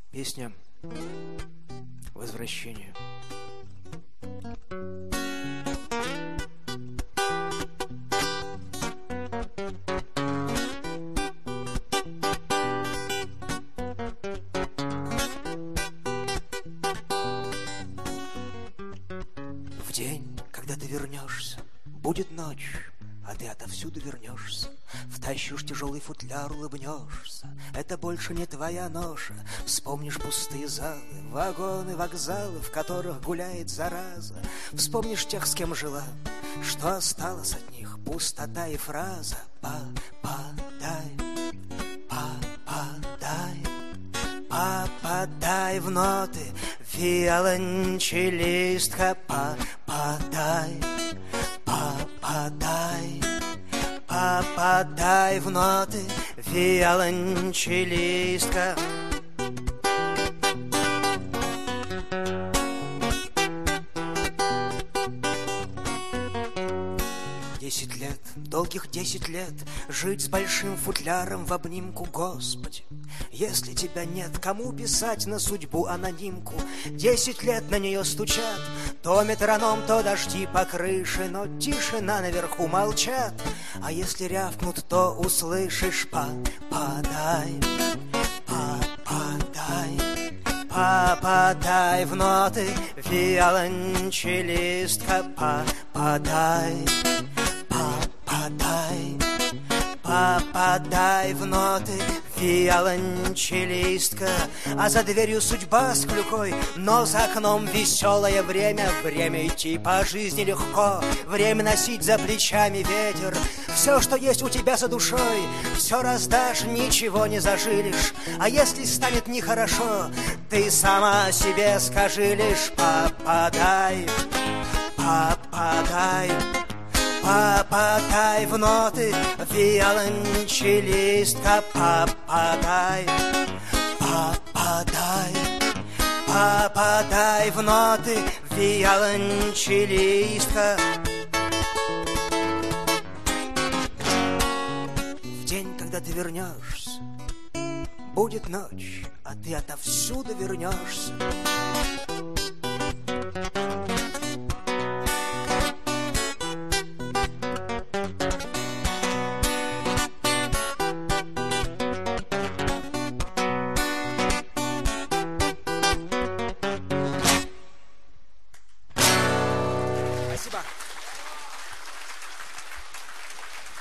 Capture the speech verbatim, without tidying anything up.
Песня «Возвращение». В день, когда ты вернешься, будет ночь, а ты отовсюду вернешься. Втащишь тяжелый футляр, улыбнешься. Это больше не твоя ноша. Вспомнишь пустые залы, вагоны, вокзалы, в которых гуляет зараза. Вспомнишь тех, с кем жила, что осталось от них, пустота и фраза. Попадай, попадай, попадай в ноты, виолончелистка. Попадай, попадай, попадай в ноты, виолончелистка. Десять лет, долгих десять лет, жить с большим футляром в обнимку, Господи. Если тебя нет, кому писать на судьбу анонимку? Десять лет на нее стучат, то метроном, то дожди по крыше, но тишина наверху молчат. А если рявкнут, то услышишь: попадай, попадай, попадай в ноты, виолончелистка. Попадай, попадай, попадай в ноты, виолончелистка. А за дверью судьба с клюкой, но за окном веселое время. Время идти по жизни легко, время носить за плечами ветер. Все, что есть у тебя за душой, все раздашь, ничего не зажилишь. А если станет нехорошо, ты сама себе скажи лишь: попадай, попадай, попадай в ноты, виолончелистка. Попадай, попадай, попадай в ноты, виолончелистка. В день, когда ты вернешься, будет ночь, а ты отовсюду вернешься.